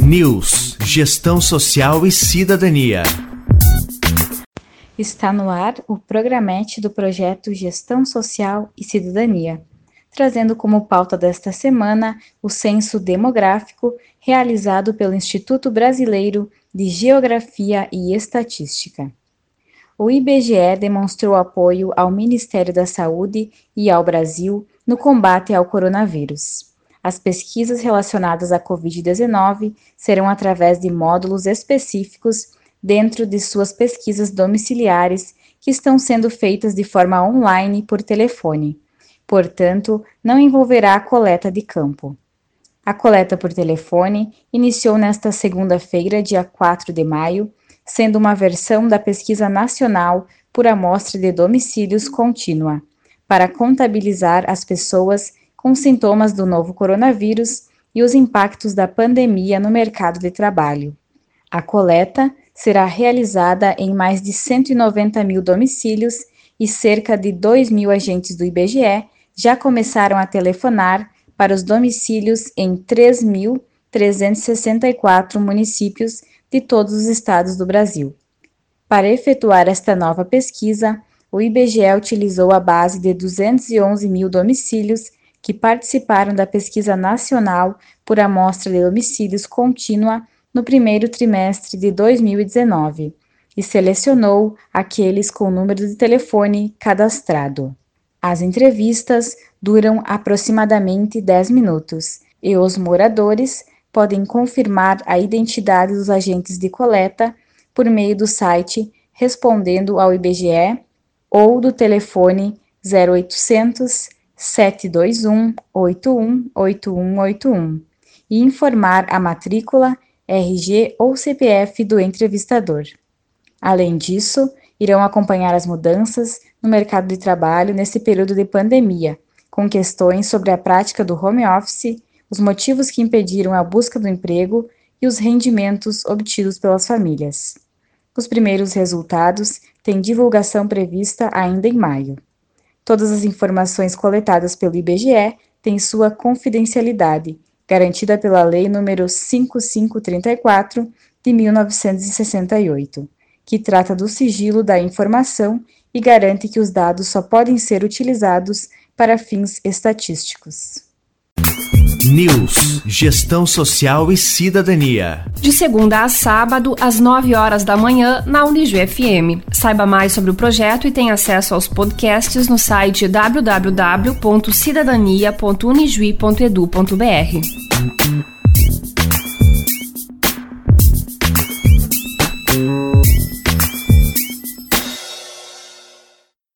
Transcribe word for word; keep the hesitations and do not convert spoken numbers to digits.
News, Gestão Social e Cidadania. Está no ar o programete do projeto Gestão Social e Cidadania, trazendo como pauta desta semana o censo demográfico realizado pelo Instituto Brasileiro de Geografia e Estatística. O I B G E demonstrou apoio ao Ministério da Saúde e ao Brasil no combate ao coronavírus. As pesquisas relacionadas à covid dezenove serão através de módulos específicos dentro de suas pesquisas domiciliares que estão sendo feitas de forma online por telefone. Portanto, não envolverá a coleta de campo. A coleta por telefone iniciou nesta segunda-feira, dia quatro de maio, sendo uma versão da pesquisa nacional por amostra de domicílios contínua, para contabilizar as pessoas com sintomas do novo coronavírus e os impactos da pandemia no mercado de trabalho. A coleta será realizada em mais de cento e noventa mil domicílios e cerca de dois mil agentes do I B G E já começaram a telefonar para os domicílios em três mil trezentos e sessenta e quatro municípios de todos os estados do Brasil. Para efetuar esta nova pesquisa, o I B G E utilizou a base de duzentos e onze mil domicílios que participaram da pesquisa nacional por amostra de domicílios contínua no primeiro trimestre de dois mil e dezenove e selecionou aqueles com número de telefone cadastrado. As entrevistas duram aproximadamente dez minutos e os moradores podem confirmar a identidade dos agentes de coleta por meio do site respondendo ao I B G E ou do telefone zero oitocentos, sete dois um, oito um oito um oito um e informar a matrícula, R G ou C P F do entrevistador. Além disso, irão acompanhar as mudanças no mercado de trabalho nesse período de pandemia, com questões sobre a prática do home office, os motivos que impediram a busca do emprego e os rendimentos obtidos pelas famílias. Os primeiros resultados têm divulgação prevista ainda em maio. Todas as informações coletadas pelo I B G E têm sua confidencialidade, garantida pela Lei nº cinco mil quinhentos e trinta e quatro, de mil novecentos e sessenta e oito, que trata do sigilo da informação e garante que os dados só podem ser utilizados para fins estatísticos. News, Gestão Social e Cidadania. De segunda a sábado, às nove horas da manhã, na Unijuí F M. Saiba mais sobre o projeto e tenha acesso aos podcasts no site w w w ponto cidadania ponto unijuí ponto edu ponto b r.